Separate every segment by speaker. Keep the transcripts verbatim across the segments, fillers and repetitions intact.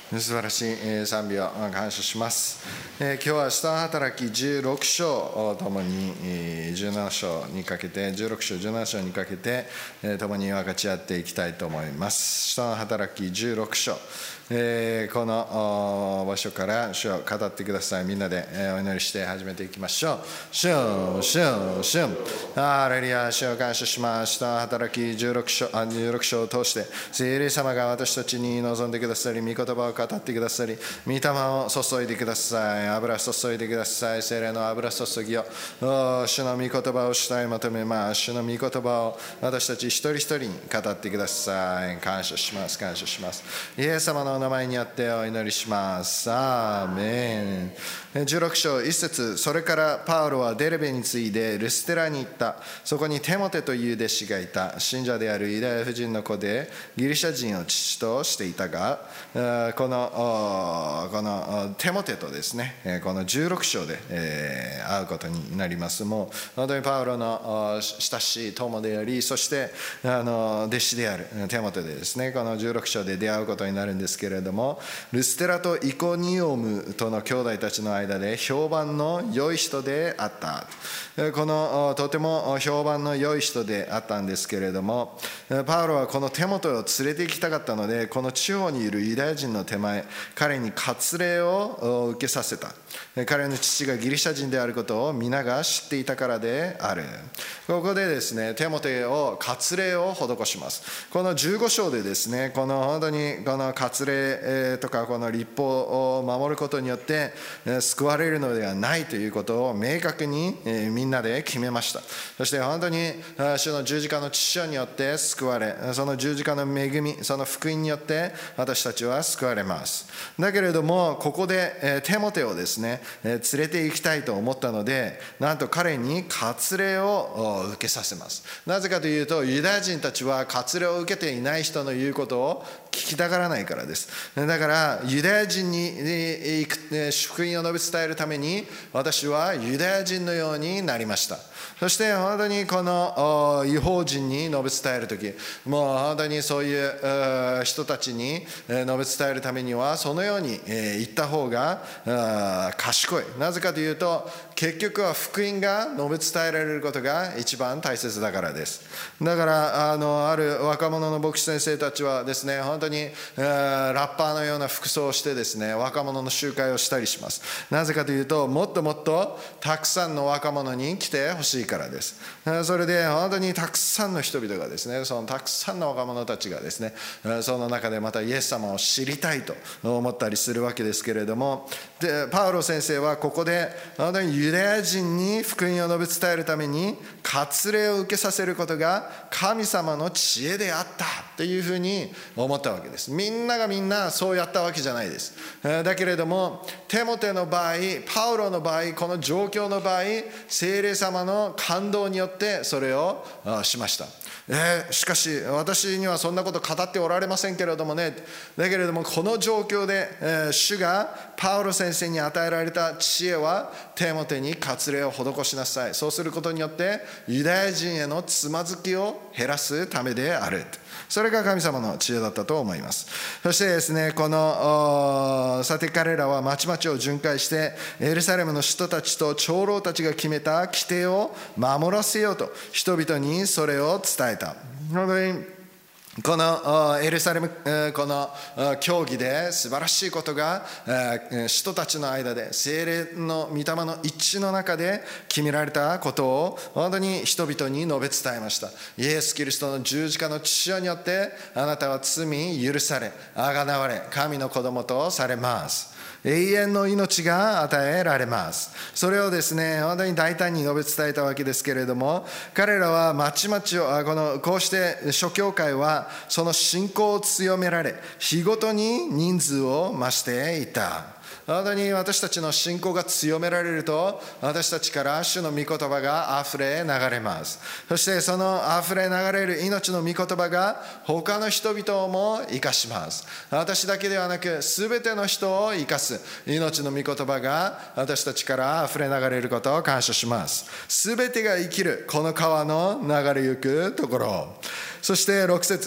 Speaker 1: 素晴らしい賛美を感謝します。今日は使徒の働きじゅうろく章をともにじゅうなな章にかけてじゅうろく章じゅうなな章にかけてともに分かち合っていきたいと思います。使徒の働きじゅうろく章、えー、この場所から主を語ってください。みんなでお祈りして始めていきましょう。主よ、主よ、主よ、ハレルヤ、主を感謝します。使徒の働きじゅうろく章、じゅうろく章を通して聖霊様が私たちに望んでくださり、御言葉を語ってくださり、御霊を注いでください。油注いでください。聖霊の油注ぎを主の御言葉を主体求めます。主の御言葉を私たち一人一人に語ってください。感謝します。感謝します。イエス様のお名前にあってお祈りします。アーメン。じゅうろく章いち節、それからパウロはデルベに次いでルステラに行った。そこにテモテという弟子がいた。信者であるユダヤ婦人の子でギリシャ人を父としていたが、このこのテモテとですね、このじゅうろく章で会うことになります。もう本当にパウロの親しい友であり、そしてあの弟子であるテモテでですね、このじゅうろく章で出会うことになるんですけれども、ルステラとイコニオムとの兄弟たちの間で評判の良い人であった。このとても評判の良い人であったんですけれども、パウロはこのテモテを連れて行きたかったので、この地方にいるユダヤ人の手前、彼に割礼を受けさせた。彼の父がギリシャ人であることを皆が知っていたからである。ここでですね、テモテを割礼を施します。このじゅうご章でですね、この本当にこの割礼とかこの律法を守ることによって救われるのではないということを明確にみんなで決めました。そして本当に主の十字架の血潮によって救われ、その十字架の恵み、その福音によって私たちは救われます。だけれどもここでテモテをですね連れて行きたいと思ったので、なんと彼に割礼を受けさせます。なぜかというと、ユダヤ人たちは割礼を受けていない人の言うことを聞きたがらないからです。だからユダヤ人に福音を述べ伝えるために私はユダヤ人のようになりました。そして本当にこの異邦人に述べ伝えるとき、もう本当にそういう人たちに述べ伝えるためにはそのように言った方が賢い。なぜかというと、結局は福音が述べ伝えられることが一番大切だからです。だからあのある若者の牧師先生たちはですね、本当にラッパーのような服装をしてですね、若者の集会をしたりします。なぜかというと、もっともっとたくさんの若者に来てほしいからです。それで本当にたくさんの人々がですね、そのたくさんの若者たちがですね、その中でまたイエス様を知りたいと思ったりするわけですけれども、でパウロ先生はここで本当にユダヤ人に福音を述べ伝えるために割礼を受けさせることが神様の知恵であったというふうに思ったわけです。みんながみんなそうやったわけじゃないです。だけれどもテモテの場合、パウロの場合、この状況の場合、聖霊様の感動によってそれをしました。えー、しかし私にはそんなこと語っておられませんけれどもね。だけれどもこの状況で、えー、主がパウロ先生に与えられた知恵は、テモテに割礼を施しなさい。そうすることによってユダヤ人へのつまずきを減らすためである。それが神様の知恵だったと思います。そしてですね、このさて彼らは町々を巡回してエルサレムの人たちと長老たちが決めた規定を守らせようと人々にそれを伝えた。本当にこのエルサレムこの教義で素晴らしいことが人たちの間で聖霊の御霊の一致の中で決められたことを本当に人々に述べ伝えました。イエス・キリストの十字架の血潮によってあなたは罪許され、あがなわれ、神の子供とされます。永遠の命が与えられます。それをですね、本当に大胆に述べ伝えたわけですけれども、彼らは町々をこのこうして諸教会はその信仰を強められ、日ごとに人数を増していた。本当に私たちの信仰が強められると、私たちから主の御言葉があふれ流れます。そしてそのあふれ流れる命の御言葉が他の人々も生かします。私だけではなく全ての人を生かす命の御言葉が私たちからあふれ流れることを感謝します。全てが生きるこの川の流れゆくところ。そしてろく節、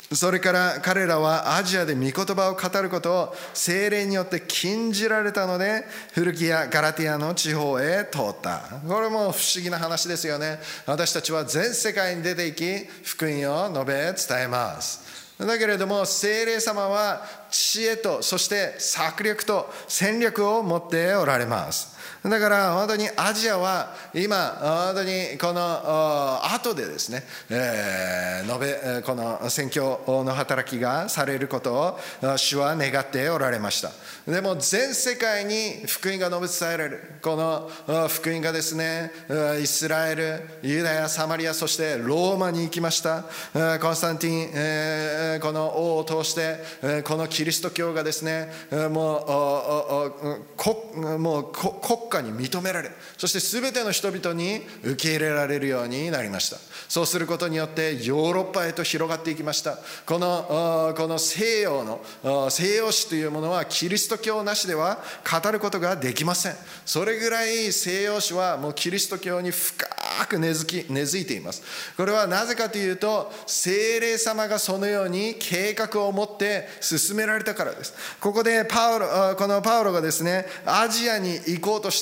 Speaker 1: それから彼らはアジアで御言葉を語ることを聖霊によって禁じられたので、フルキア・ガラティアの地方へ通った。これも不思議な話ですよね。私たちは全世界に出て行き、福音を述べ伝えます。だけれども聖霊様は知恵と、そして策略と戦略を持っておられます。だから本当にアジアは今本当にこの後でですね、えー、述べこの宣教の働きがされることを主は願っておられました。でも全世界に福音が述べ伝えられる、この福音がですね、イスラエル、ユダヤ、サマリア、そしてローマに行きました。コンスタンティン、えー、この王を通してこのキリスト教がですね、もうもう国家に認められ、そして全ての人々に受け入れられるようになりました。そうすることによってヨーロッパへと広がっていきました。このこの西洋の西洋史というものはキリスト教なしでは語ることができません。それぐらい西洋史はもうキリスト教に深く根付き根付いています。これはなぜかというと、聖霊様がそのように計画を持って進められたからです。ここでパウロこのパウロがですね、アジアに行こうとした、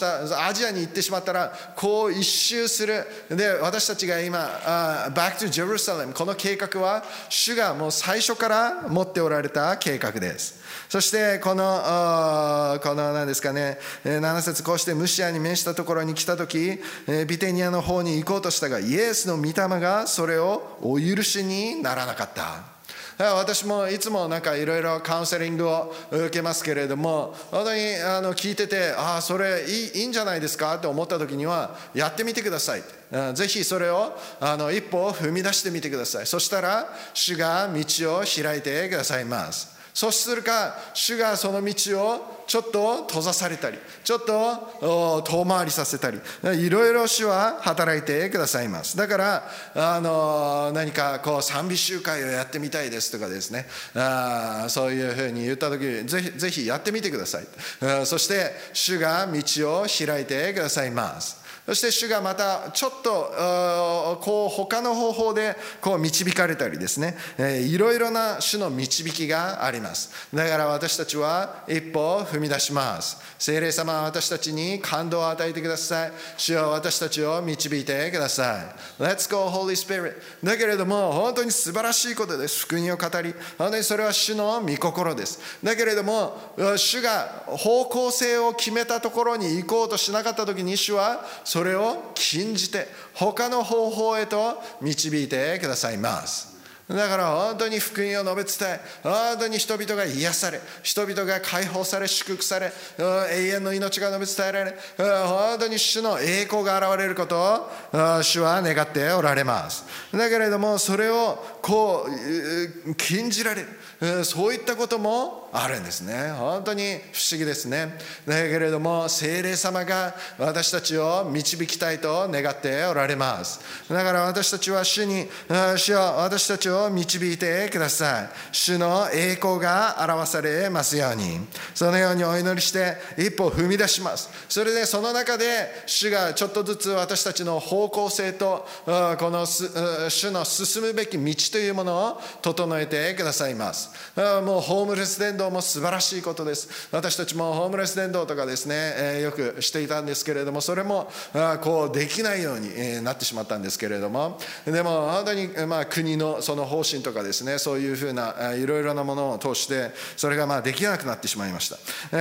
Speaker 1: アジアに行ってしまったらこう一周する。で、私たちが今Back to Jerusalem、 この計画は主がもう最初から持っておられた計画です。そしてこのこの何ですかね、なな節、こうしてムシアに面したところに来たとき、ビテニアの方に行こうとしたが、イエスの御霊がそれをお許しにならなかった。私もいつもなんかいろいろカウンセリングを受けますけれども、本当にあの聞いてて、ああそれいい、いいんじゃないですかって思った時には、やってみてください。ぜひそれをあの一歩踏み出してみてください。そしたら主が道を開いてくださいます。そうするか、主がその道をちょっと閉ざされたり、ちょっと遠回りさせたり、いろいろ主は働いてくださいます。だからあの何かこう賛美集会をやってみたいですとかですね、あそういうふうに言った時、ぜひぜひやってみてください。そして主が道を開いてくださいます。そして主がまたちょっとこう他の方法でこう導かれたりですね、いろいろな主の導きがあります。だから私たちは一歩踏み出します。聖霊様は私たちに感動を与えてください。主は私たちを導いてください。 Let's go Holy Spirit。 だけれども本当に素晴らしいことです。福音を語り、本当にそれは主の御心です。だけれども主が方向性を決めたところに行こうとしなかった時に、主はそれを禁じて他の方法へと導いてくださいます。だから本当に福音を述べ伝え、本当に人々が癒され、人々が解放され、祝福され、永遠の命が述べ伝えられ、本当に主の栄光が現れることを主は願っておられます。だけれどもそれをこう禁じられる、そういったこともあるんですね。本当に不思議ですね。だけれども聖霊様が私たちを導きたいと願っておられます。だから私たちは主に、主は私たちを導いてください。主の栄光が表されますように、そのようにお祈りして一歩踏み出します。それでその中で主がちょっとずつ私たちの方向性とこの主の進むべき道というものを整えてくださいます。もうホームレス伝道も素晴らしいことです。私たちもホームレス伝道とかですね、よくしていたんですけれども、それもこうできないようになってしまったんですけれども、でも本当にまあ国のその方針とかですね、そういうふうないろいろなものを通してそれがまあできなくなってしまいました。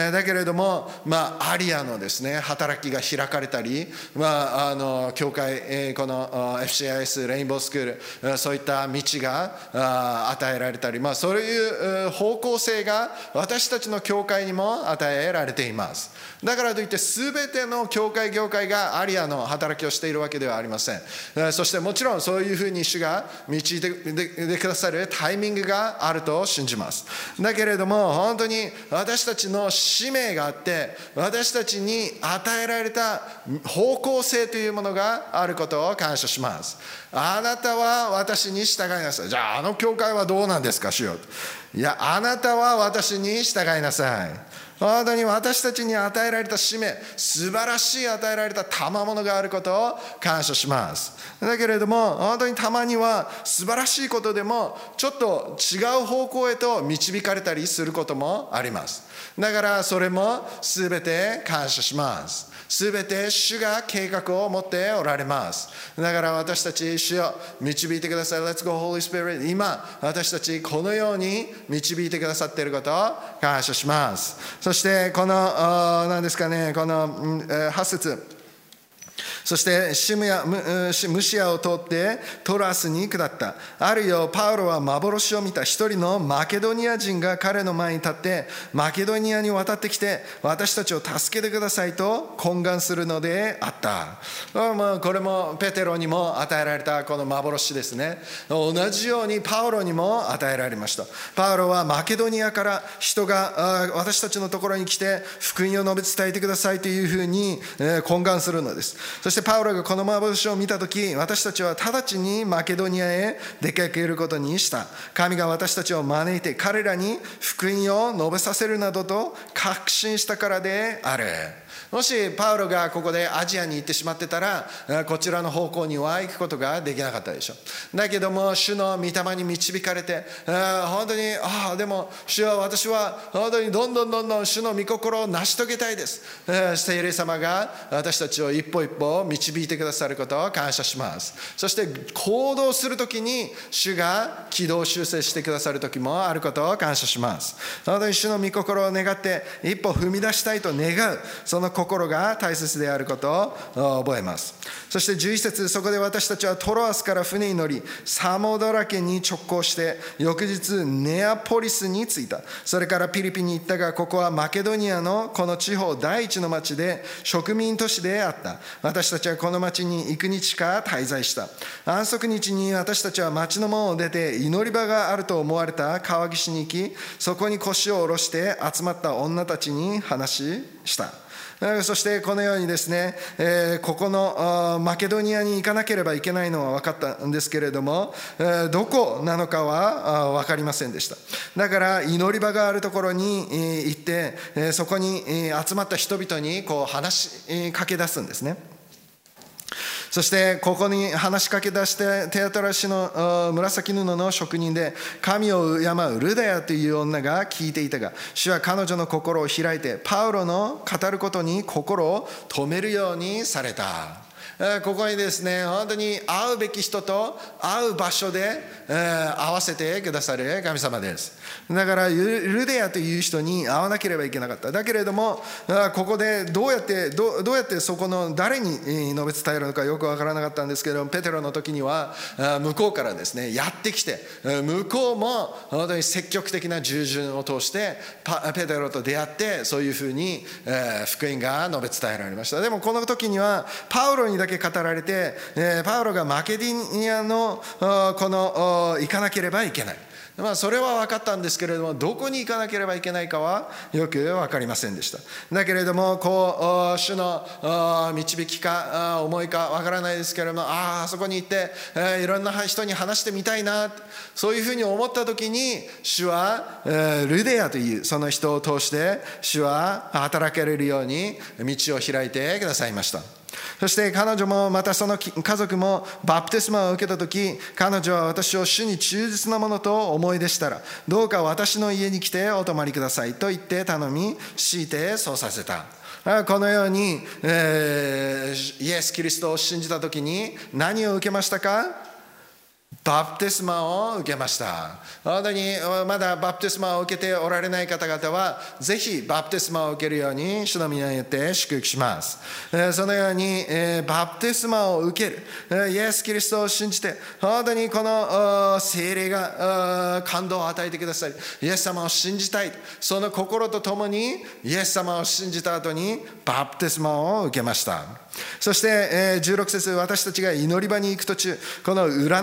Speaker 1: だけれどもまあアリアのですね働きが開かれたり、まああの教会この エフシーアイエス レインボースクール、そういった道が与えられたり、まあそういう方向性が私たちの教会にも与えられています。だからといって全ての教会業界がアリアの働きをしているわけではありません。そしてもちろんそういうふうに主が導いてくださるタイミングがあると信じます。だけれども本当に私たちの使命があって、私たちに与えられた方向性というものがあることを感謝します。あなたは私に従いなさい。じゃああの教会はどうなんですか主よ。いや、あなたは私に従いなさい。 本当に私たちに与えられた使命、素晴らしい与えられた賜物があることを感謝します。だけれども本当にたまには素晴らしいことでもちょっと違う方向へと導かれたりすることもあります。だからそれもすべて感謝します。すべて主が計画を持っておられます。だから私たち、主よ導いてください。 Let's go Holy Spirit。 今私たちこのように導いてくださっていることを感謝します。そしてこの何ですかね、このはち節、そしてシムヤムシアを通ってトラスに下った。あるよ、パウロは幻を見た。一人のマケドニア人が彼の前に立って、マケドニアに渡ってきて私たちを助けてくださいと懇願するのであった。これもペテロにも与えられたこの幻ですね。同じようにパウロにも与えられました。パウロはマケドニアから人が私たちのところに来て福音を述べ伝えてくださいというふうに懇願するのです。そしてパウロがこの幻を見たとき、私たちは直ちにマケドニアへ出かけることにした。神が私たちを招いて彼らに福音を述べさせるなどと確信したからである。もしパウロがここでアジアに行ってしまってたら、こちらの方向には行くことができなかったでしょう。だけども主の御霊に導かれて、本当にああでも主は私は本当にどんどんどんどん主の御心を成し遂げたいです。聖霊様が私たちを一歩一歩導いてくださることを感謝します。そして行動するときに主が軌道修正してくださるときもあることを感謝します。本当に主の御心を願って一歩踏み出したいと願う、その心が大切であることを覚えます。そしてじゅういち節、そこで私たちはトロアスから船に乗りサモドラ県に直行して翌日ネアポリスに着いた。それからピリピに行ったが、ここはマケドニアのこの地方第一の町で植民都市であった。私たちはこの町に幾日か滞在した。安息日に私たちは町の門を出て祈り場があると思われた川岸に行き、そこに腰を下ろして集まった女たちに話した。そしてこのようにですね、えー、ここのマケドニアに行かなければいけないのは分かったんですけれども、えー、どこなのかは分かりませんでした。だから祈り場があるところに行って、そこに集まった人々にこう話しかけ出すんですね。そしてここに話しかけ出してテアトラ市の紫布の職人で神を敬うルダヤという女が聞いていたが、主は彼女の心を開いてパウロの語ることに心を止めるようにされた。ここにですね、本当に会うべき人と会う場所で、えー、会わせてくださる神様です。だからルデアという人に会わなければいけなかった。だけれどもここでどうやってどどうやってそこの誰に述べ伝えるのかよくわからなかったんですけれども、ペテロの時には向こうからですねやってきて、向こうも本当に積極的な従順を通してペテロと出会って、そういうふうに福音が述べ伝えられました。でもこの時にはパウロにだけ語られて、パウロがマケドニアのこの行かなければいけない、まあ、それは分かったんですけれども、どこに行かなければいけないかはよく分かりませんでした。だけれどもこう主の導きか思いか分からないですけれども、ああそこに行っていろんな人に話してみたいな、そういうふうに思った時に主はルデアというその人を通して主は働けれるように道を開いてくださいました。そして彼女もまたその家族もバプテスマを受けたとき、彼女は私を主に忠実なものと思いでしたら、どうか私の家に来てお泊まりくださいと言って頼み、強いてそうさせた。このように、えー、イエス・キリストを信じたときに何を受けましたか？バプテスマを受けました。本当にまだバプテスマを受けておられない方々はぜひバプテスマを受けるように主の皆によって祝福します。そのようにバプテスマを受ける、イエス・キリストを信じて本当にこの聖霊が感動を与えてくださり、イエス様を信じたい、その心とともにイエス様を信じた後にバプテスマを受けました。そしてじゅうろく節、私たちが祈り場に行く途中、この占いの霊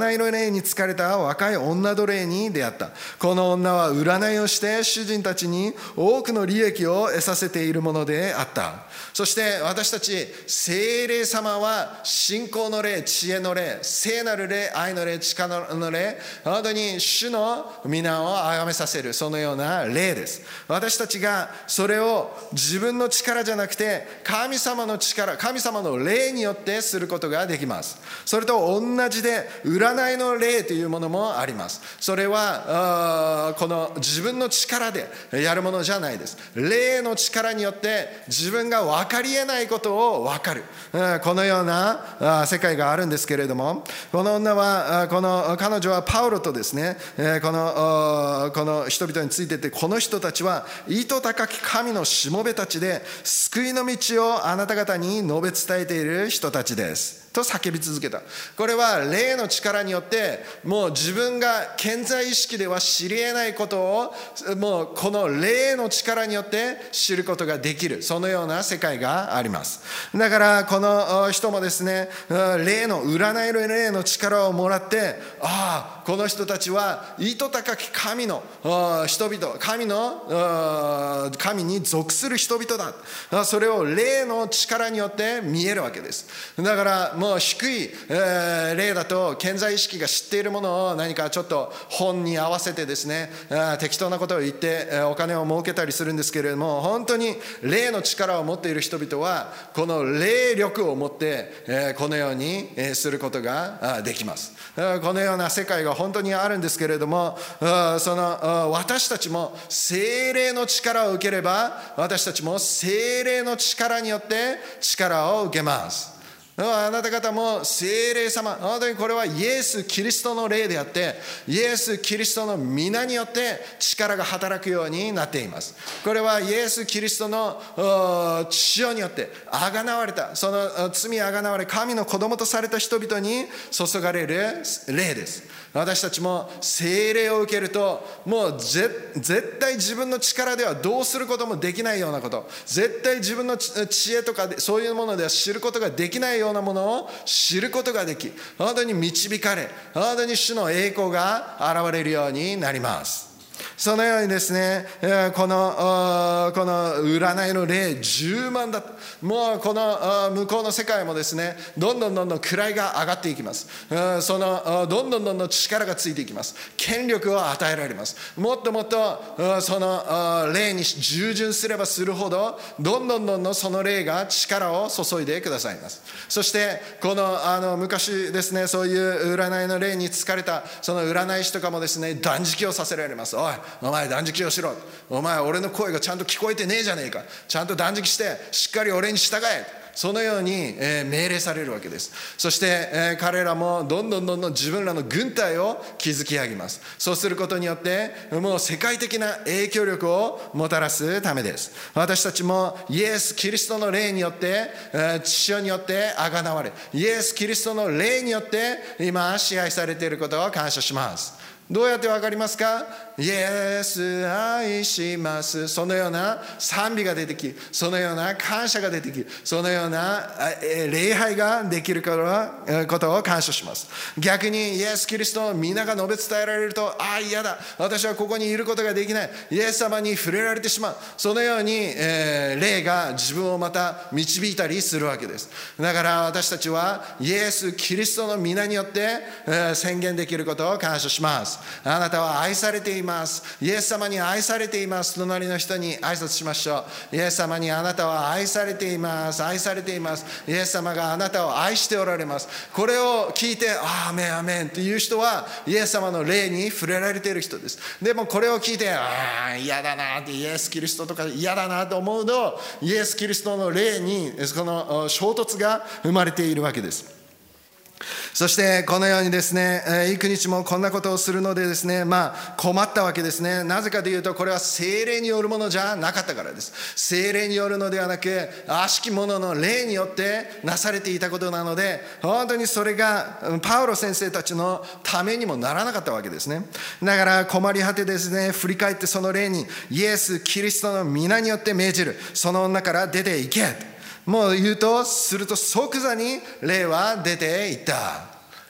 Speaker 1: 霊に疲れた若い女奴隷に出会った。この女は占いをして主人たちに多くの利益を得させているものであった。そして私たち聖霊様は信仰の霊、知恵の霊、聖なる霊、愛の霊、力の霊、本当に主の皆を崇めさせる、そのような霊です。私たちがそれを自分の力じゃなくて神様の力、神様の霊によってすることができます。それと同じで占いの霊というものもあります。それはこの自分の力でやるものじゃないです。霊の力によって自分が分かり得ないことを分かる、このような世界があるんですけれども、この女はこの彼女はパウロとですね、このこの人々についてて、この人たちは意図高き神のしもべたちで救いの道をあなた方に述べ伝えている人たちですと叫び続けた。これは霊の力によってもう自分が健在意識では知り得ないことをもうこの霊の力によって知ることができる、そのような世界があります。だからこの人もですね、霊の占いの霊の力をもらって、ああこの人たちは意図高き神の人々、神の神に属する人々だ、それを霊の力によって見えるわけです。だからもう低い、えー、霊だと健在意識が知っているものを何かちょっと本に合わせてですね、適当なことを言ってお金を儲けたりするんですけれども、本当に霊の力を持っている人々はこの霊力を持って、えー、このようにすることができます。このような世界が本当にあるんですけれども、その私たちも聖霊の力を受ければ、私たちも聖霊の力によって力を受けます。あなた方も聖霊様、本当にこれはイエス・キリストの霊であって、イエス・キリストの皆によって力が働くようになっています。これはイエス・キリストの血によってあがなわれた、その罪あがなわれ神の子供とされた人々に注がれる霊です。私たちも聖霊を受けると、もう絶対自分の力ではどうすることもできないようなこと、絶対自分の知恵とかそういうものでは知ることができないようなものを知ることができ、本当に導かれ、本当に主の栄光が現れるようになります。そのようにですね、この、この占いの霊じゅうまんだ。もうこの向こうの世界もですね、どんどんどんどん位が上がっていきます。そのどんどんどんどん力がついていきます。権力を与えられます。もっともっとその霊に従順すればするほど、どんどんどんどんその霊が力を注いでくださいます。そしてこのあの昔ですね、そういう占いの霊に疲れたその占い師とかもですね、断食をさせられます。おいお前断食をしろ、お前俺の声がちゃんと聞こえてねえじゃねえか、ちゃんと断食してしっかり俺に従え、そのように、えー、命令されるわけです。そして、えー、彼らもどんどんどんどん自分らの軍隊を築き上げます。そうすることによってもう世界的な影響力をもたらすためです。私たちもイエス・キリストの霊によって、えー、父によってあがなわれ、イエス・キリストの霊によって今支配されていることを感謝します。どうやって分かりますか？イエス愛します、そのような賛美が出てき、そのような感謝が出てき、そのような礼拝ができることを感謝します。逆にイエス・キリストを皆が述べ伝えられると、ああ嫌だ、私はここにいることができない、イエス様に触れられてしまう、そのように、えー、霊が自分をまた導いたりするわけです。だから私たちはイエス・キリストの皆によって、えー、宣言できることを感謝します。あなたは愛されています。イエス様に愛されています。隣の人に挨拶しましょう。イエス様にあなたは愛されています。愛されています。イエス様があなたを愛しておられます。これを聞いてアーメンアーメンっていう人はイエス様の霊に触れられている人です。でもこれを聞いてああ嫌だなって、イエスキリストとか嫌だなと思うと、イエスキリストの霊にこの衝突が生まれているわけです。そしてこのようにですね、幾日もこんなことをするのでですね、まあ困ったわけですね。なぜかというと、これは聖霊によるものじゃなかったからです。聖霊によるのではなく、悪しき者の霊によってなされていたことなので、本当にそれがパウロ先生たちのためにもならなかったわけですね。だから困り果てですね、振り返ってその霊にイエス・キリストの皆によって命じる、その女から出て行け、もう言うとすると即座に霊は出ていった。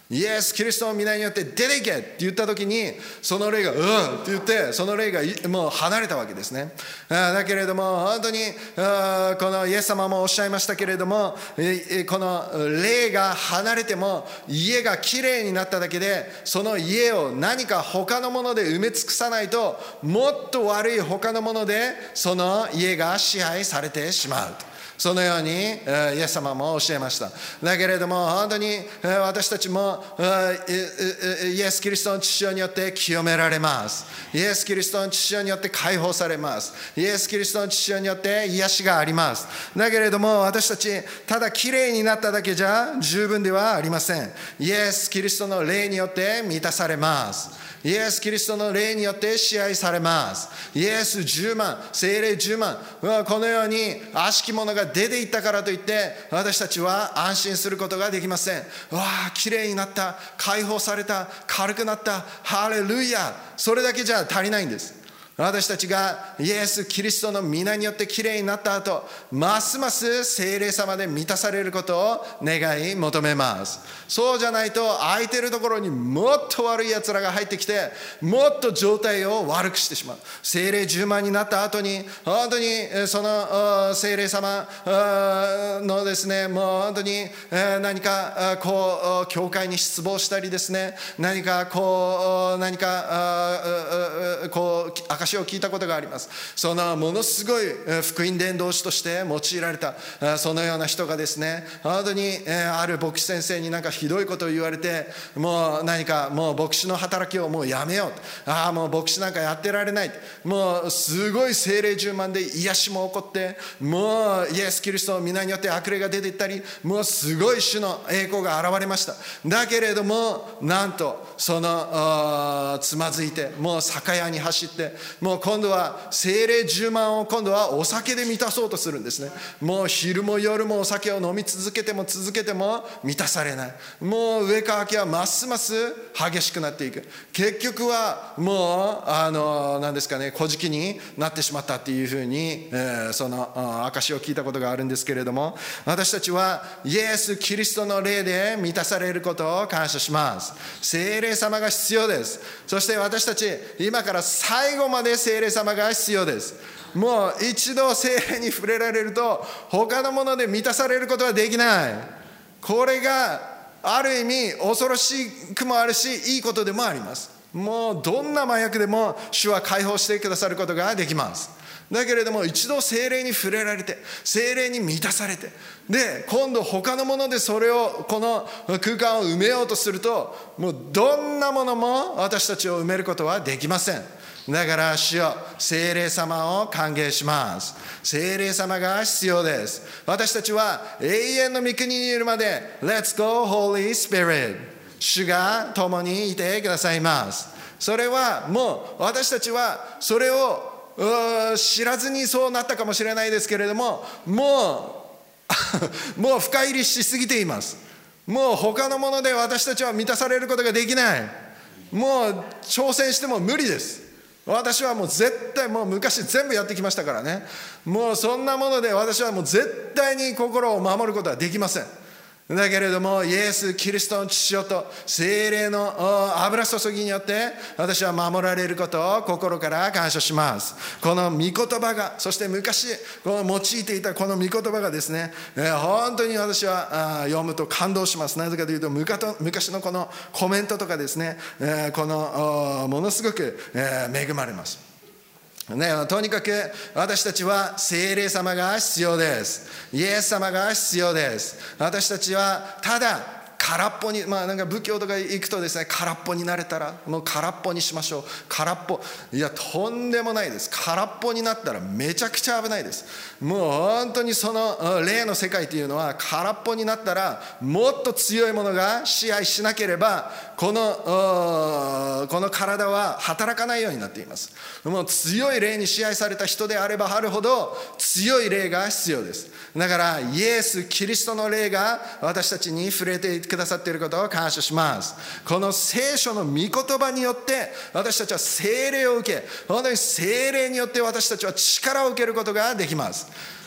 Speaker 1: イエス・キリストの皆によって出ていけって言った時に、その霊がうんって言って、その霊がもう離れたわけですね。だけれども本当にこのイエス様もおっしゃいましたけれども、この霊が離れても家がきれいになっただけで、その家を何か他のもので埋め尽くさないと、もっと悪い他のものでその家が支配されてしまう。そのようにイエス様も教えました。だけれども本当に私たちもイエス・キリストの血潮によって清められます。イエス・キリストの血潮によって解放されます。イエス・キリストの血潮によって癒しがあります。だけれども私たちただきれいになっただけじゃ十分ではありません。イエス・キリストの霊によって満たされます。イエス・キリストの霊によって支配されます。イエスじゅうまん、聖霊じゅうまん、このように悪しき者が出ていったからといって私たちは安心することができません。わあ、きれいになった、解放された、軽くなった、ハレルヤ、それだけじゃ足りないんです。私たちがイエス・キリストの皆によってきれいになった後、ますます聖霊様で満たされることを願い求めます。そうじゃないと空いてるところにもっと悪いやつらが入ってきて、もっと状態を悪くしてしまう。聖霊じゅうまんになった後に本当にその聖霊様のですね、もう本当に何かこう教会に失望したりですね、何かこう何かこう証を聞いたことがあります。そのものすごい福音伝道師として用いられたそのような人がですね、本当にある牧師先生になんかひどいことを言われて、もう何かもう牧師の働きをもうやめよう、ああもう牧師なんかやってられない、もうすごい聖霊充満で癒しも起こって、もうイエス・キリストの皆によって悪霊が出ていったり、もうすごい主の栄光が現れました。だけれどもなんとそのつまずいて、もう酒屋に走って、もう今度は聖霊じゅうまんを今度はお酒で満たそうとするんですね。もう昼も夜もお酒を飲み続けても続けても満たされない。もう上か明けはますます激しくなっていく。結局はもうあの何ですかね、小じになってしまったっていうふうに、えー、その証を聞いたことがあるんですけれども、私たちはイエス・キリストの霊で満たされることを感謝します。聖霊様が必要です。そして私たち今から最後まで聖霊様が必要です。もう一度聖霊に触れられると他のもので満たされることはできない。これがある意味恐ろしくもあるし、いいことでもあります。もうどんな麻薬でも主は解放してくださることができます。だけれども一度聖霊に触れられて、聖霊に満たされて、で今度他のものでそれをこの空間を埋めようとすると、もうどんなものも私たちを埋めることはできません。だから主よ、聖霊様を歓迎します。聖霊様が必要です。私たちは永遠の御国にいるまで Let's go Holy Spirit、 主が共にいてくださいます。それはもう私たちはそれを知らずにそうなったかもしれないですけれども、もうもう深入りしすぎています。もう他のもので私たちは満たされることができない。もう挑戦しても無理です。私はもう絶対もう昔全部やってきましたからね。もうそんなもので私はもう絶対に心を守ることはできません。だけれどもイエス・キリストの血潮と聖霊の油注ぎによって私は守られることを心から感謝します。この御言葉が、そして昔この用いていたこの御言葉がですね、本当に私は読むと感動します。なぜかというと昔のこのコメントとかですね、このものすごく恵まれます。ね、とにかく私たちは聖霊様が必要です。イエス様が必要です。私たちはただ空っぽに、まあなんか仏教とか行くとですね、空っぽになれたらもう空っぽにしましょう。空っぽ、いやとんでもないです。空っぽになったらめちゃくちゃ危ないです。もう本当にその霊の世界というのは、空っぽになったらもっと強いものが支配しなければこのこの体は働かないようになっています。もう強い霊に支配された人であればあるほど強い霊が必要です。だからイエス・キリストの霊が私たちに触れてくださっていることを感謝します。この聖書の御言葉によって私たちは聖霊を受け、本当に聖霊によって私たちは力を受けることができます。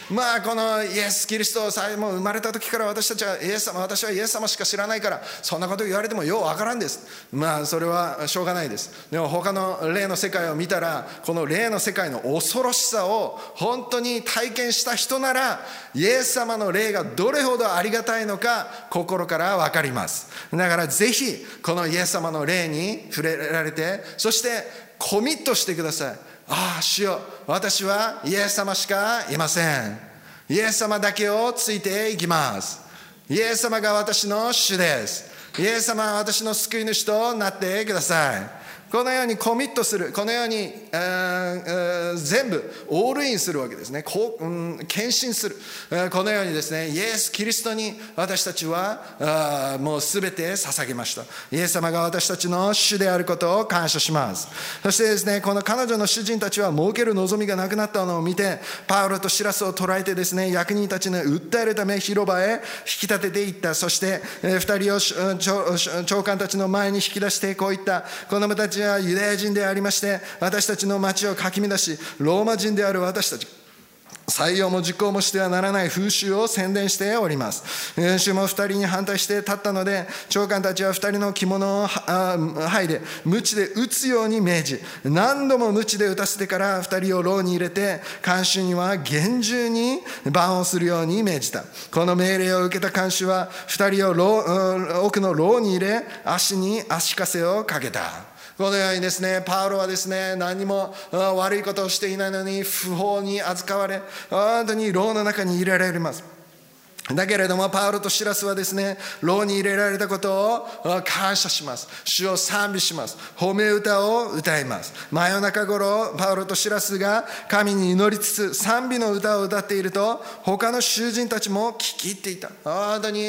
Speaker 1: まあこのイエス・キリストをもう生まれた時から私たちはイエス様、私はイエス様しか知らないから、そんなこと言われてもようわからんです。まあそれはしょうがないです。でも他の霊の世界を見たら、この霊の世界の恐ろしさを本当に体験した人なら、イエス様の霊がどれほどありがたいのか心からわかります。だからぜひこのイエス様の霊に触れられて、そしてコミットしてください。ああ主よ、私はイエス様しかいません。イエス様だけをついていきます。イエス様が私の主です。イエス様は私の救い主となってください。このようにコミットする、このように、えーえー、全部オールインするわけですね。こう、うん、献身する、えー、このようにですね、イエス・キリストに私たちはあもうすべて捧げました。イエス様が私たちの主であることを感謝します。そしてですね、この彼女の主人たちは儲ける望みがなくなったのを見て、パウロとシラスを捕らえてですね、役人たちに訴えるため広場へ引き立てていった。そして、えー、二人を長官たちの前に引き出してこう言った。子供たちはユダヤ人でありまして、私たちの町をかき乱し、ローマ人である私たち採用も実行もしてはならない風習を宣伝しております。主も二人に反対して立ったので、長官たちは二人の着物を剥いで鞭で打つように命じ、何度も鞭で打たせてから二人を牢に入れて、看守には厳重に番をするように命じた。この命令を受けた看守は二人を牢奥の牢に入れ、足に足かせをかけた。このようにですね、パウロはですね、何も悪いことをしていないのに不法に扱われ、本当に牢の中に入れられます。だけれどもパウロとシラスはですね、牢に入れられたことを感謝します。主を賛美します。褒め歌を歌います。真夜中頃パウロとシラスが神に祈りつつ賛美の歌を歌っていると、他の囚人たちも聞き入っていた。本当に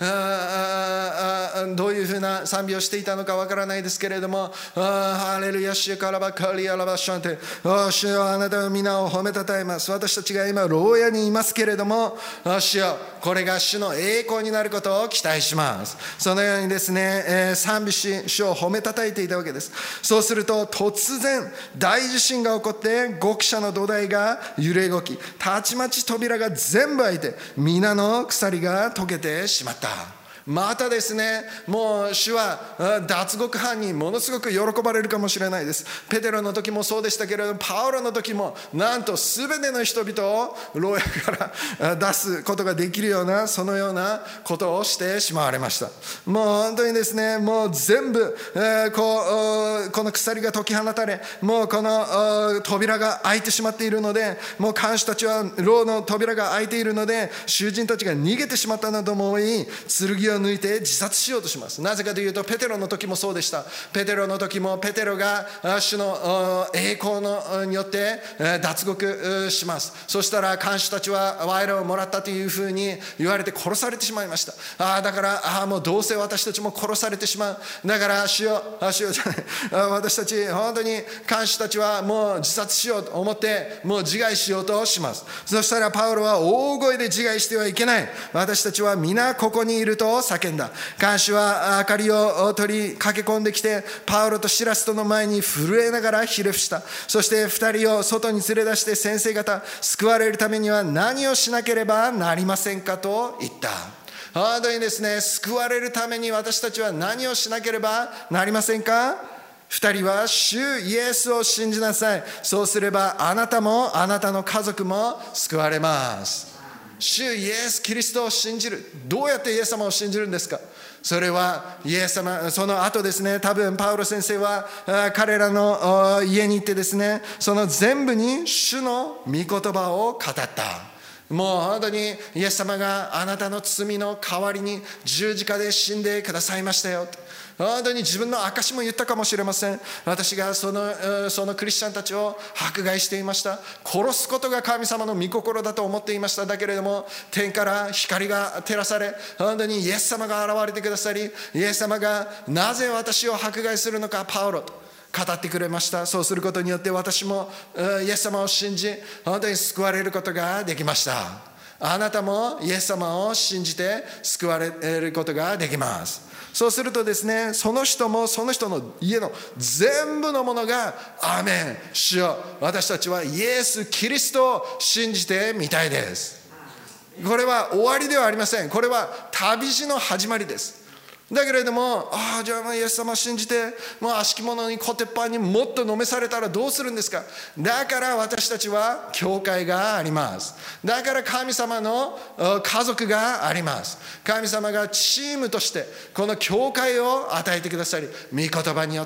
Speaker 1: どういうふうな賛美をしていたのかわからないですけれども、ハレルヤシュカラバカリアラバシャンテ、主よあなたの皆を褒めたたえます。私たちが今牢屋にいますけれども、主よこれが主の栄光になることを期待します。そのようにですね、えー、賛美し主を褒めたたえていたわけです。そうすると突然大地震が起こって、極斜の土台が揺れ動き、たちまち扉が全部開いて、皆の鎖が解けてしまった。またですね、もう主は脱獄犯にものすごく喜ばれるかもしれないです。ペテロの時もそうでしたけれども、パウロの時もなんと全ての人々を牢屋から出すことができるような、そのようなことをしてしまわれました。もう本当にですね、もう全部、えー、こうこの鎖が解き放たれ、もうこの扉が開いてしまっているので、もう看守たちは牢の扉が開いているので、囚人たちが逃げてしまったなと思い、剣を抜いて自殺しようとします。なぜかというと、ペテロの時もそうでした。ペテロの時もペテロが主の栄光のによって脱獄します。そしたら看守たちは賄賂をもらったというふうに言われて殺されてしまいました。ああだからああもうどうせ私たちも殺されてしまう。だから主よ、主よじゃない私たち本当に看守たちはもう自殺しようと思ってもう自害しようとします。そしたらパウロは大声で自害してはいけない。私たちは皆ここにいると叫んだ。看守は明かりを取り駆け込んできて、パウロとシラスとの前に震えながらひれ伏した。そして二人を外に連れ出して、先生方、救われるためには何をしなければなりませんかと言った。本当にですね、救われるために私たちは何をしなければなりませんか。二人は主イエスを信じなさい。そうすればあなたもあなたの家族も救われます。主イエス・キリストを信じる。どうやってイエス様を信じるんですか。それはイエス様、その後ですね、多分パウロ先生は彼らの家に行ってですね、その全部に主の御言葉を語った。もう本当にイエス様があなたの罪の代わりに十字架で死んでくださいましたよ。本当に自分の証も言ったかもしれません。私がその、そのクリスチャンたちを迫害していました。殺すことが神様の御心だと思っていました。だけれども天から光が照らされ、本当にイエス様が現れてくださり、イエス様がなぜ私を迫害するのかパウロと語ってくれました。そうすることによって私もイエス様を信じ、本当に救われることができました。 あなたもイエス様を信じて救われることができます。そうするとですね、その人もその人の家の全部のものが、アーメン、主よ、私たちはイエス・キリストを信じてみたいです。これは終わりではありません。これは旅路の始まりです。だけれども、ああ、じゃあもうイエス様を信じて、もう悪しき者にコテッパンにもっと飲めされたらどうするんですか。だから私たちは教会があります。だから神様の家族があります。神様がチームとしてこの教会を与えてくださり、御言葉によって、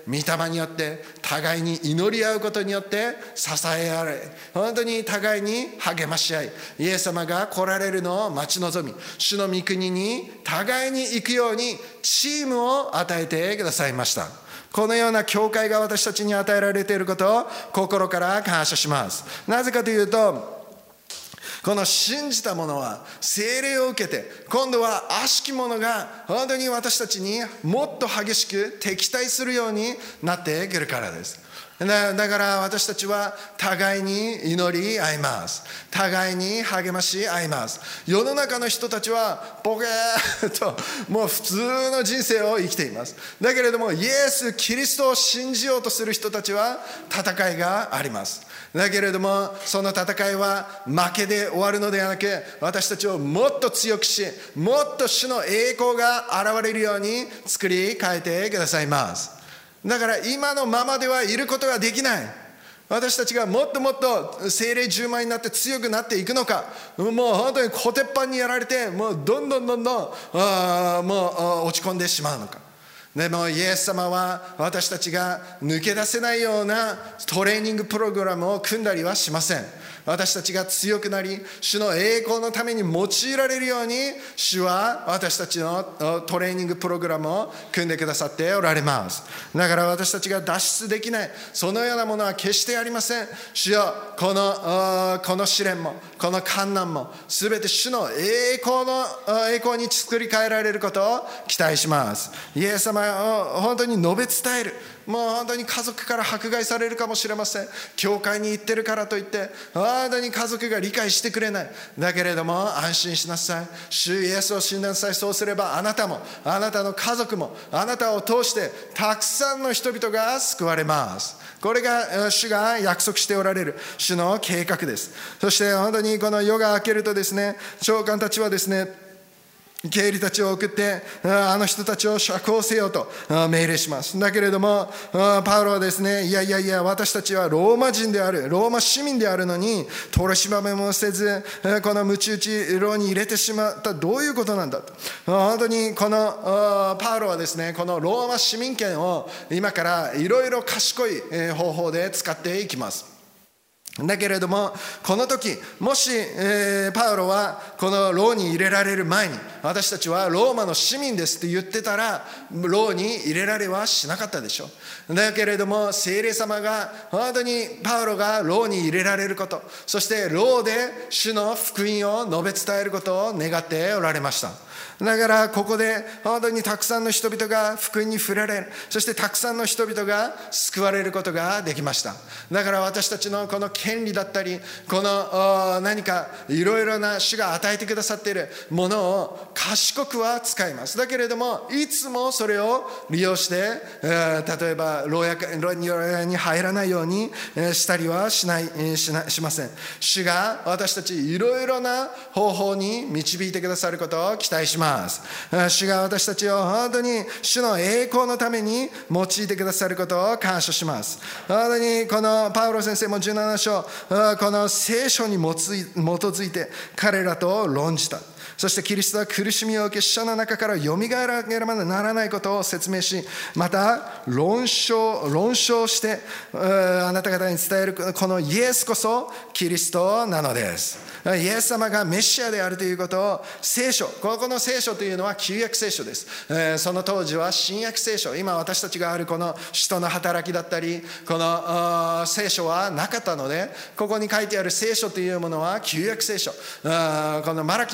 Speaker 1: 御霊によって、互いに祈り合うことによって支え合われ、本当に互いに励まし合い、イエス様が来られるのを待ち望み、主の御国に互いに行くようにチームを与えてくださいました。このような教会が私たちに与えられていることを心から感謝します。なぜかというと、この信じた者は聖霊を受けて、今度は悪しき者が本当に私たちにもっと激しく敵対するようになってくるからです。だから私たちは互いに祈り合います。互いに励まし合います。世の中の人たちはポケーっともう普通の人生を生きています。だけれどもイエス・キリストを信じようとする人たちは戦いがあります。だけれどもその戦いは負けで終わるのではなく、私たちをもっと強くし、もっと主の栄光が現れるように作り変えてくださいます。だから今のままではいることができない。私たちがもっともっと聖霊充満になって強くなっていくのか、もう本当にコテッパンにやられて、もうどんどんどんどんあもう落ち込んでしまうのか。でもイエス様は私たちが抜け出せないようなトレーニングプログラムを組んだりはしません。私たちが強くなり、主の栄光のために用いられるように、主は私たちのトレーニングプログラムを組んでくださっておられます。だから私たちが脱出できない、そのようなものは決してありません。主よ、このこの試練もこの患難も全て主の栄光の栄光に作り変えられることを期待します。イエス様を本当に述べ伝える。もう本当に家族から迫害されるかもしれません。教会に行ってるからといって本当に家族が理解してくれない。だけれども安心しなさい。主イエスを信じなさい。そうすればあなたもあなたの家族もあなたを通してたくさんの人々が救われます。これが主が約束しておられる主の計画です。そして本当にこの夜が明けるとですね、長官たちはですね、経理たちを送ってあの人たちを釈放せよと命令します。だけれどもパウロはですね、いやいやいや、私たちはローマ人である、ローマ市民であるのに取り締まめもせず、この鞭打ち牢に入れてしまった。どういうことなんだと。本当にこのパウロはですね、このローマ市民権を今からいろいろ賢い方法で使っていきます。だけれどもこの時もし、えー、パウロはこの牢に入れられる前に、私たちはローマの市民ですって言ってたら牢に入れられはしなかったでしょう。だけれども聖霊様が本当にパウロが牢に入れられること、そして牢で主の福音を述べ伝えることを願っておられました。だからここで本当にたくさんの人々が福音に触れられる、そしてたくさんの人々が救われることができました。だから私たちのこの権利だったり、この何かいろいろな主が与えてくださっているものを賢くは使います。だけれどもいつもそれを利用して、例えば牢屋に入らないようにしたりはしない、しな、しません。主が私たちいろいろな方法に導いてくださることを期待します。主が私たちを本当に主の栄光のために用いてくださることを感謝します。本当にこのパウロ先生もじゅうなな章、この聖書に基づいて彼らと論じた。そしてキリストは苦しみを受け死者の中からよみがえらなければならないことを説明し、また論証論証してあなた方に伝えるこのイエスこそキリストなのです。イエス様がメシアであるということを聖書、ここの聖書というのは旧約聖書です。その当時は新約聖書、今私たちがあるこの使徒の働きだったりこの聖書はなかったので、ここに書いてある聖書というものは旧約聖書、このマラキまで、そう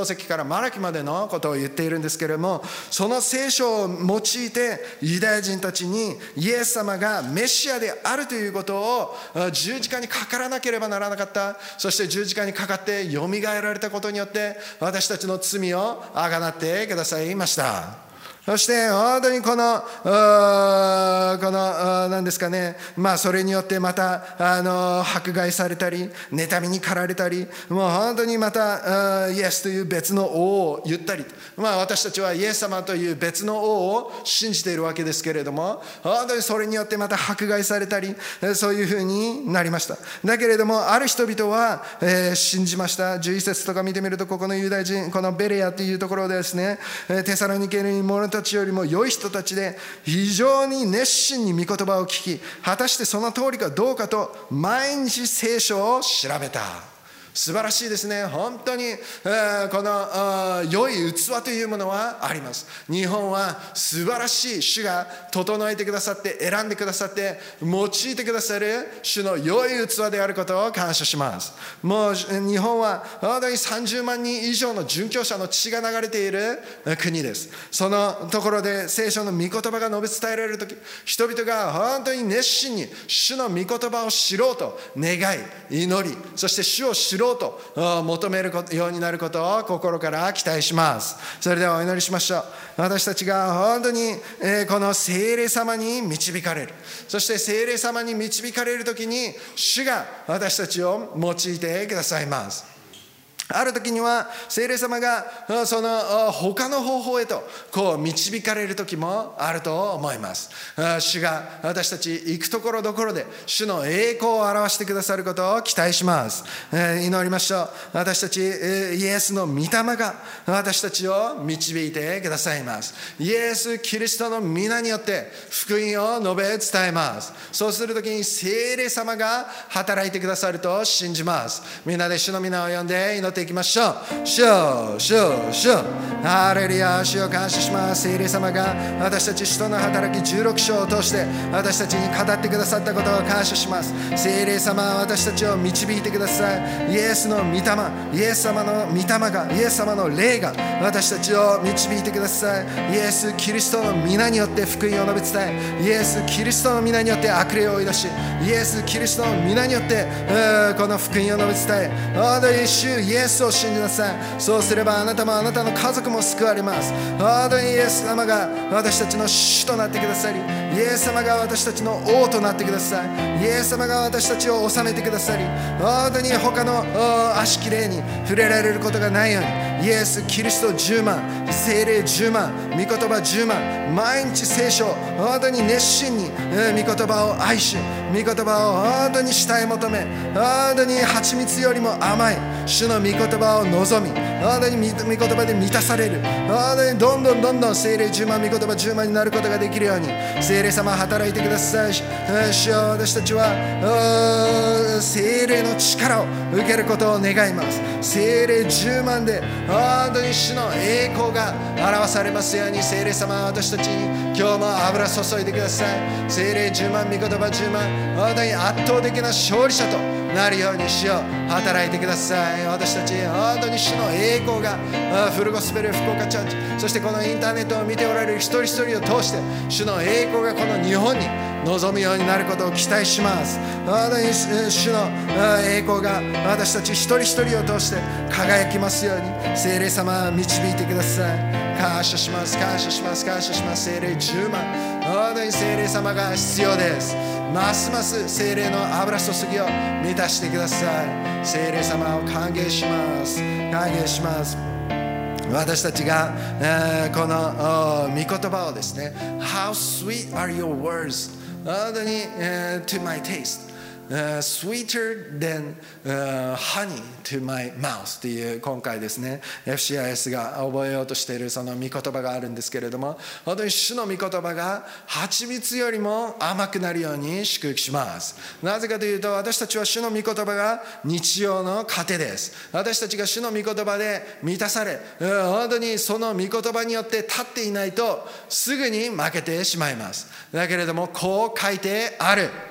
Speaker 1: 創世記からマラキまでのことを言っているんですけれども、その聖書を用いてユダヤ人たちにイエス様がメシアであるということを十字架にかからなければならなかった。そして十字架にかかってよみがえられたことによって私たちの罪をあがなってくださいました。そして本当にこのこの何ですかね、まあそれによってまたあの迫害されたり妬みに駆られたり、もう本当にまたイエスという別の王を言ったり、まあ私たちはイエス様という別の王を信じているわけですけれども、本当にそれによってまた迫害されたり、そういうふうになりました。だけれどもある人々は、えー、信じました。じゅういっ節とか見てみると、ここのユダヤ人、このベレアというところでですね、テサロニケの者たちよりも良い人たちで非常に熱心に御言葉を聞き、果たしてその通りかどうかと毎日聖書を調べた。素晴らしいですね。本当に、えー、この良い器というものはあります。日本は素晴らしい、主が整えてくださって選んでくださって用いてくださる主の良い器であることを感謝します。もう日本は本当にさんじゅうまんにん以上の殉教者の血が流れている国です。そのところで聖書の御言葉が述べ伝えられるとき、人々が本当に熱心に主の御言葉を知ろうと願い祈り、そして主を知ろうと求めるようになることを心から期待します。それではお祈りしましょう。私たちが本当にこの聖霊様に導かれる、そして聖霊様に導かれるときに主が私たちを用いてくださいます。ある時には聖霊様がその他の方法へとこう導かれる時もあると思います。主が私たち行くところどころで主の栄光を表してくださることを期待します。祈りましょう。私たちイエスの御霊が私たちを導いてくださいます。イエス・キリストの皆によって福音を述べ伝えます。そうするときに聖霊様が働いてくださると信じます。みんなで主の皆を呼んで祈っていきましょう。主よ、主よ、主よ、ハレルヤ、主よ感謝します。聖霊様が私たち使徒の働きじゅうろく章を通して私たちに語ってくださったことを感謝します。聖霊様は私たちを導いてください。イエスの御霊、イエス様の御霊が、イエス様の霊が私たちを導いてください。イエス・キリストの皆によって福音を述べ伝え、イエス・キリストの皆によって悪霊を追い出し、イエス・キリストの皆によってこの福音を述べ伝え、本当に主イエスを信じなさい。そうすればあなたもあなたの家族も救われます。本当にイエス様が私たちの主となってくださり、イエス様が私たちの王となってください。イエス様が私たちを治めてくださり、本当に他の悪しき霊に触れられることがないように、イエス・キリストじゅうまん、聖霊じゅうまん、御言葉じゅうまん、毎日聖書を本当に熱心に御言葉を愛し、御言葉を本当に慕い求め、本当に蜂蜜よりも甘い主の御言葉を望み、本当に御言葉で満たされる、本当にどんどんどんどん聖霊じゅうまん、御言葉じゅうまんになることができるように聖霊様働いてください。主よ、私たちは聖霊の力を受けることを願います。聖霊じゅうまんで本当に主の栄光が表されますように、聖霊様は私たちに今日も油注いでください。聖霊じゅうまん、御言葉じゅうまん、本当に圧倒的な勝利者となるように主よ働いてください。私たち本当に主の栄光がフルゴスペル福岡チャーチ、そしてこのインターネットを見ておられる一人一人を通して主の栄光がこの日本に望むようになることを期待します。本当に主の栄光が私たち一人一人を通して輝きますように聖霊様導いてください。感謝します、感謝します、感謝します。聖霊じゅうまん、本当に聖霊様が必要です。ますます聖霊の油注ぎを満たしてください。聖霊様を歓迎します、歓迎します。私たちが、えー、この御言葉をですね、 How sweet are your words、 本当に、えー、to my taste、Uh, sweeter than、uh, honey to my mouth という今回ですね エフシーアイエス が覚えようとしているその御言葉があるんですけれども、本当に主の御言葉が蜂蜜よりも甘くなるように祝福します。なぜかというと、私たちは主の御言葉が日常の糧です。私たちが主の御言葉で満たされ、本当にその御言葉によって立っていないとすぐに負けてしまいます。だけれどもこう書いてある、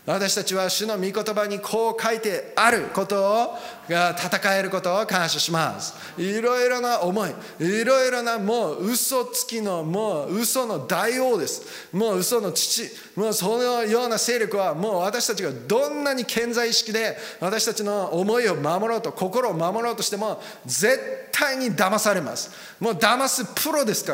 Speaker 1: 私たちは主の御言葉にこう書いてあることをが戦えることを感謝します。いろいろな思い、いろいろなもう嘘つきのもう嘘の大王です。もう嘘の父、もうそのような勢力はもう私たちがどんなに健在意識で私たちの思いを守ろうと心を守ろうとしても絶対に騙されます。もう騙すプロですから。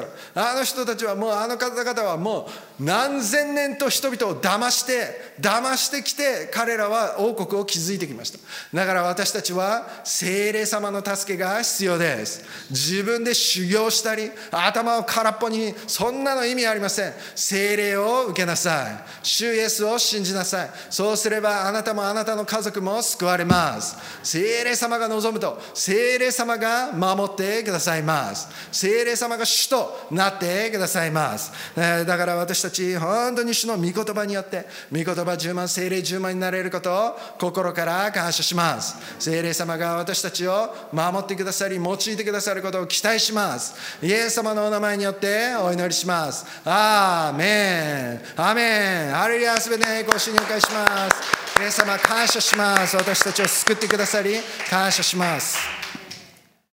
Speaker 1: あの人たちはもうあの方々はもう何千年と人々を騙して騙してきて彼らは王国を築いてきました。だから私たちは聖霊様の助けが必要です。自分で修行したり頭を空っぽにそんなの意味ありません。聖霊を受けなさい。主イエスを信じなさい。そうすればあなたもあなたの家族も救われます。聖霊様が望むと聖霊様が守ってくださいます。聖霊様が主となってくださいます。だから私たち本当に主の御言葉によって御言葉じゅうまん聖霊じゅうまんになれることを心から感謝します。聖霊様が私たちを守ってくださり用いてくださることを期待します。イエス様のお名前によってお祈りします。アーメンアーメンハレルヤ。すべての栄光を主にお返しします。イエス様感謝します。私たちを救ってくださり感謝します。